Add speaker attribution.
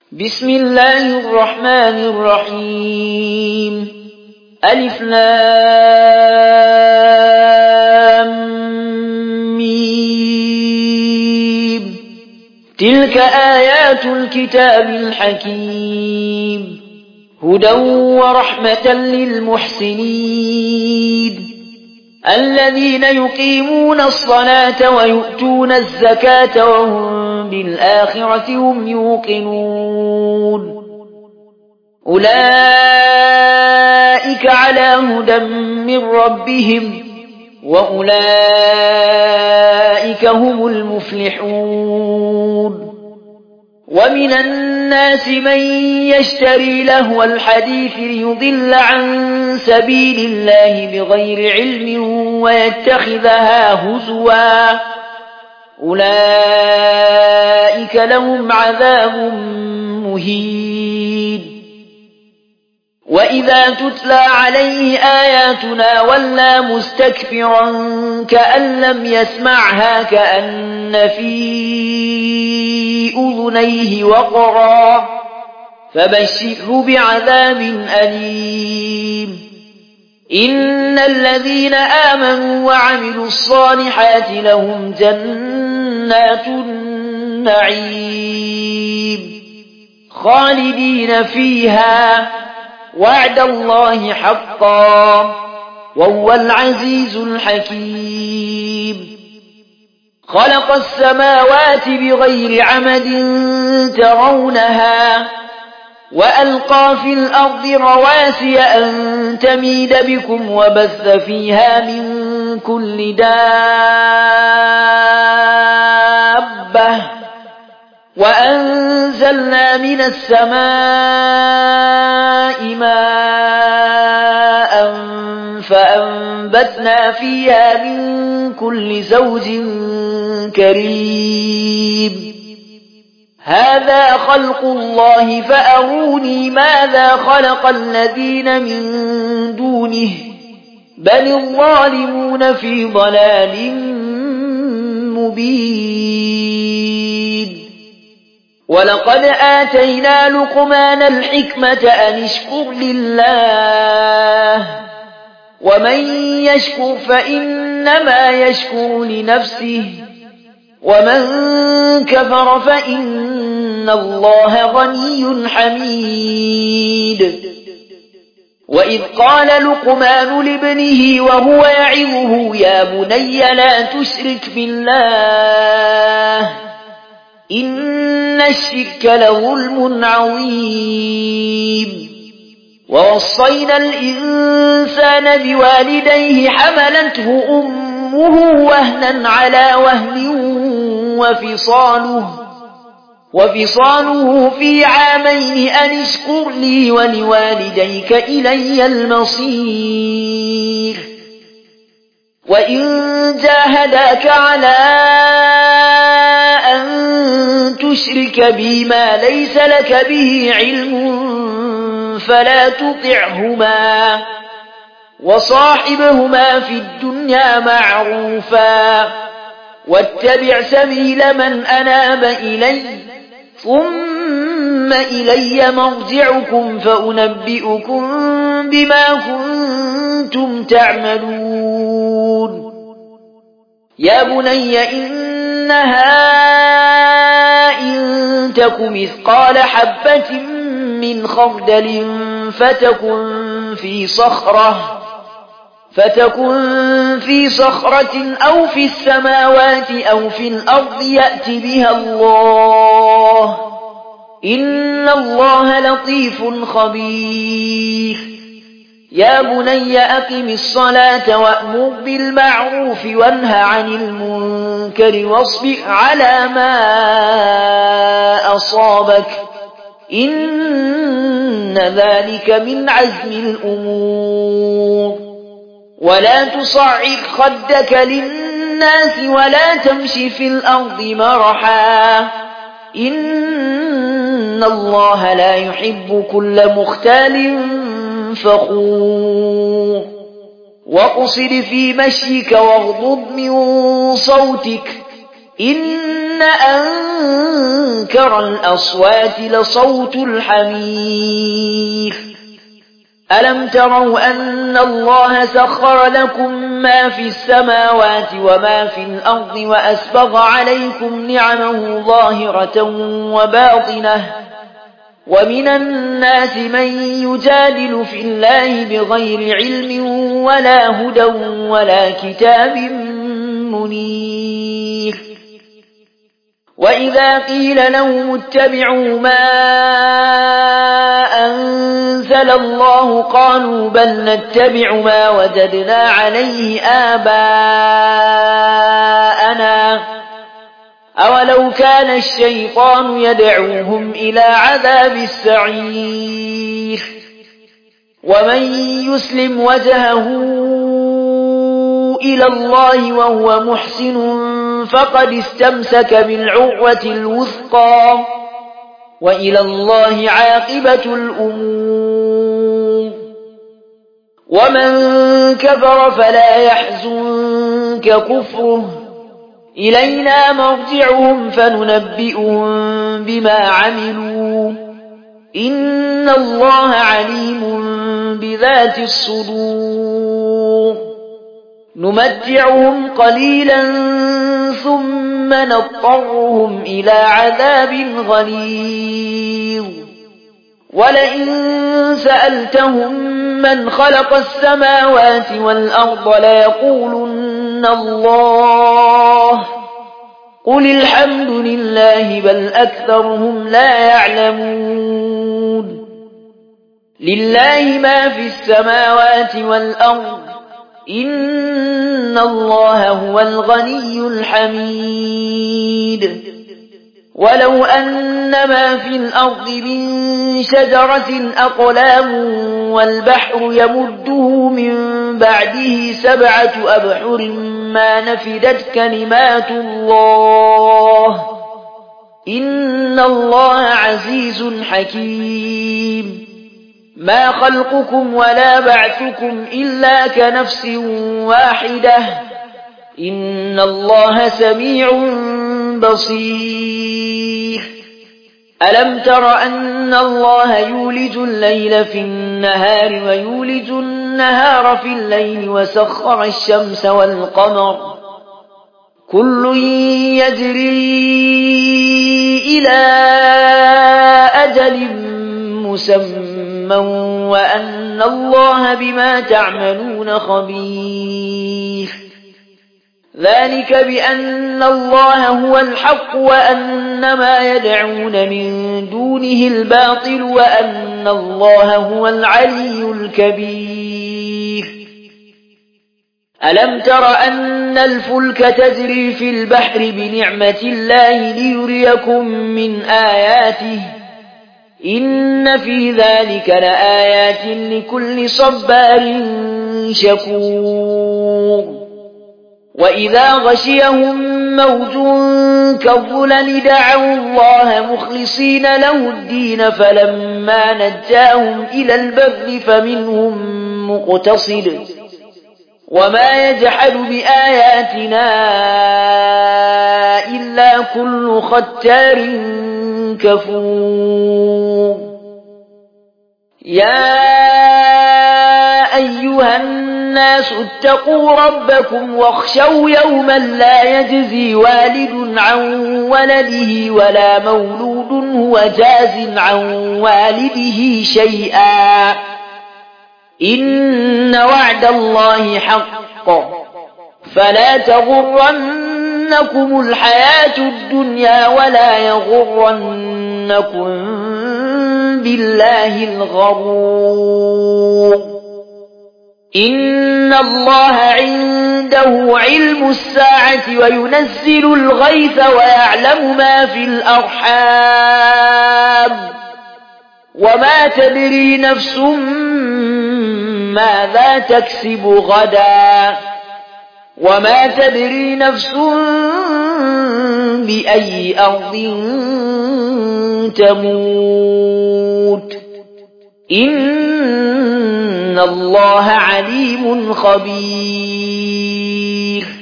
Speaker 1: بسم الله الرحمن الرحيم ألف لام ميم تلك آيات الكتاب الحكيم هدى ورحمة للمحسنين الذين يقيمون الصلاة ويؤتون الزكاة وهم بالآخرة هم يوقنون أولئك على هدى من ربهم وأولئك هم المفلحون ومن الناس من يشتري لهو الحديث ليضل عن سبيل الله بغير علم ويتخذها هزوا أولئك لهم عذاب مهين وإذا تتلى عليه آياتنا ولى مستكبرا كأن لم يسمعها كأن في أذنيه وقرا فبشره بعذاب أليم إن الذين آمنوا وعملوا الصالحات لهم جنات النعيم خالدين فيها وعد الله حقا وهو العزيز الحكيم خلق السماوات بغير عمد ترونها وألقى في الأرض رواسي أن تميد بكم وبث فيها من كل دابة وأنزلنا من السماء ماء فأنبتنا فيها من كل زوج كريم هذا خلق الله فأروني ماذا خلق الذين من دونه بل الظالمون في ضلال مبين ولقد آتينا لقمان الحكمة أن اشكر لله ومن يشكر فإنما يشكر لنفسه ومن كفر فإن الله غني حميد وإذ قال لقمان لابنه وهو يعظه يا بني لا تشرك بالله إن الشرك لظلم عظيم ووصينا الإنسان بوالديه حملته أمه وهنا على وهن وفصاله في عامين أن اشكر لي ولوالديك إلي المصير وإن جاهداك على أن تشرك بي ما ليس لك به علم فلا تطعهما وصاحبهما في الدنيا معروفا واتبع سبيل من أناب إلي ثم إلي مرجعكم فأنبئكم بما كنتم تعملون يا بني إنها إن تك مثقال حبة من خردل فتكن في صخرة أو في السماوات أو في الأرض يأت بها الله إن الله لطيف خبير يا بني أقم الصلاة وأمر بالمعروف وانه عن المنكر واصبر على ما أصابك إن ذلك من عزم الأمور ولا تصعر خدك للناس ولا تمشي في الأرض مرحا إن الله لا يحب كل مختال فخور واقصد في مشيك واغضض من صوتك إن إن أنكر الأصوات لصوت الحمير ألم تروا أن الله سخر لكم ما في السماوات وما في الأرض وأسبغ عليكم نعمه ظاهرة وباطنة ومن الناس من يجادل في الله بغير علم ولا هدى ولا كتاب منير وإذا قيل لهم اتبعوا ما أنزل الله قالوا بل نتبع ما وجدنا عليه آباءنا أولو كان الشيطان يدعوهم إلى عذاب السعير ومن يسلم وجهه إلى الله وهو محسن فقد استمسك بالعروة الوثقى وإلى الله عاقبة الأمور ومن كفر فلا يحزنك كفره إلينا مرجعهم فننبئهم بما عملوا إن الله عليم بذات الصدور نمتعهم قليلا ثم نضطرهم إلى عذاب غليظ ولئن سألتهم من خلق السماوات والأرض ليقولن الله قل الحمد لله بل أكثرهم لا يعلمون لله ما في السماوات والأرض إن الله هو الغني الحميد ولو أن ما في الأرض من شجرة أقلام والبحر يمده من بعده 7 أبحر ما نفدت كلمات الله إن الله عزيز حكيم ما خلقكم ولا بعثكم إلا كنفس واحدة إن الله سميع بصير ألم تر أن الله يولج الليل في النهار ويولج النهار في الليل وسخر الشمس والقمر كل يجري إلى أجل مسمى وأن الله بما تعملون خبير ذلك بأن الله هو الحق وأن ما يدعون من دونه الباطل وأن الله هو العلي الكبير ألم تر أن الفلك تجري في البحر بنعمة الله ليريكم من آياته إن في ذلك لآيات لكل صبار شكور وإذا غشيهم موج كالظلل دعوا الله مخلصين له الدين فلما نجاهم إلى البر فمنهم مقتصد وما يجحد بآياتنا إلا كل ختار كفور يا أيها الناس اتقوا ربكم واخشوا يوما لا يجزي والد عن ولده ولا مولود هو جاز عن والده شيئا إن وعد الله حق فلا تغرنكم الحياة الدنيا ولا يغرنكم بالله الغرور إن الله عنده علم الساعة وينزل الغيث ويعلم ما في الأرحام وما تدري نفس ماذا تكسب غدا وما تدري نفس بأي أرض تموت إن الله عليم خبير